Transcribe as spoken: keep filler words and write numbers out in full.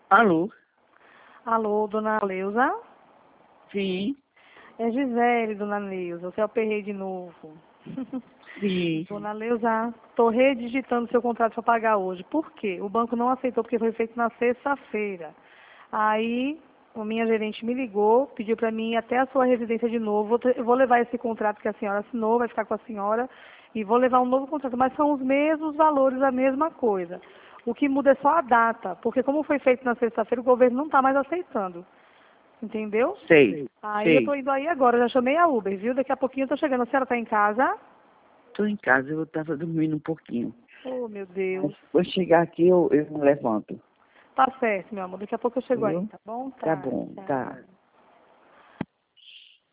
Alô? Alô, dona Leusa? Sim, É Gisele, dona Leusa. Você aperrei de novo. sim. Dona Leusa, estou redigitando seu contrato para pagar hoje. Por quê? O banco não aceitou porque foi feito na sexta-feira. Aí, a minha gerente me ligou, pediu para mim ir até a sua residência de novo. Vou ter- Eu vou levar esse contrato que a senhora assinou, vai ficar com a senhora, e vou levar um novo contrato. Mas são os mesmos valores, a mesma coisa. O que muda é só a data, porque como foi feito na sexta-feira, o governo não está mais aceitando. Entendeu? Sei, Aí eu tô sei. indo aí agora, já chamei a Uber, viu? Daqui a pouquinho eu tô chegando. A senhora tá em casa? Estou em casa, eu estava dormindo um pouquinho. Oh, meu Mas Deus. quando chegar aqui, eu, eu me levanto. Tá certo, meu amor. Daqui a pouco eu chego aí, Viu? tá bom? Tá Tá, bom, tchau. tá.